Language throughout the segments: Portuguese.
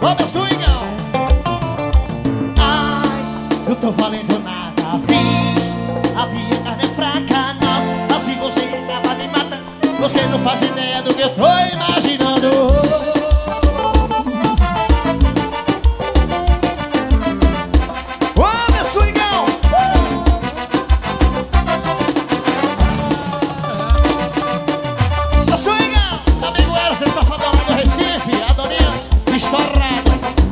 Ô, meu swingão. Ai, não tô valendo nada, fiz. Havia carne fraca, nossa, assim você acaba me matando. Você não faz ideia do que eu tô imaginando. Ô, meu swingão. Meu swingão, amigo Eros, esse safadão lá do Recife, Adonias, estourado.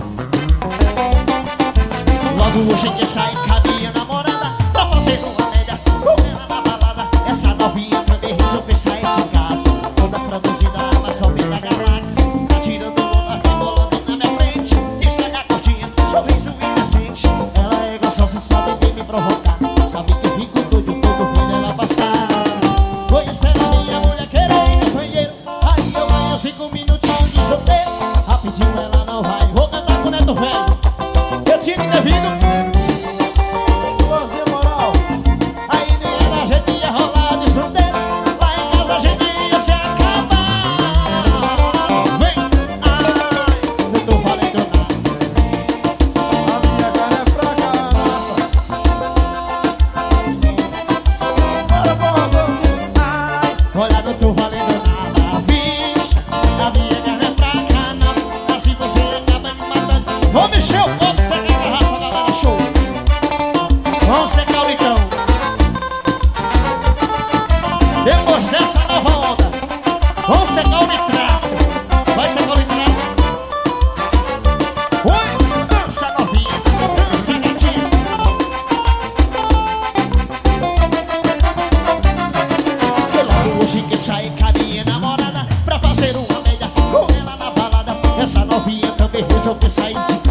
Logo hoje que sai, cadê a namorada? Pra fazer uma média com ela na balada. Essa novinha também resolveu sair de casa, toda produzida, mas só vem da galáxia. Tá tirando onda, rebolando na minha frente. Isso é a curtinha, sorriso inocente. Ela é gostosa, sabe que me provocar. Sabe que eu fico doido todo vendo ela passar. Conhecendo a minha mulher querendo ir no banheiro. Aí eu ganho 5 minutinhos de solteiro. Rapidinho ela não vai, vou cantar com o Neto Velho. Eu tinha que ter vindo. Você moral. Aí nem era a gente ia rolar de solteiro. Lá em casa a gente ia se acabar. Vem, ai, não tô valendo nada. A minha carne é fraca, nossa. Bora, porra, Ai, olha, não tô valendo nada, bicho. A minha garra é fraca, nossa. Assim você acaba me matando. Vou mexer o copo, secar a garrafa, galera, show. Vamos secar o licão. Depois dessa nova onda, vamos secar o litraço. Vai secar o litraço. Oi, dança novinha, dança gatinha. Eu logo hoje que sai com a minha namorada pra fazer uma média com ela na balada. Essa novinha também resolveu sair de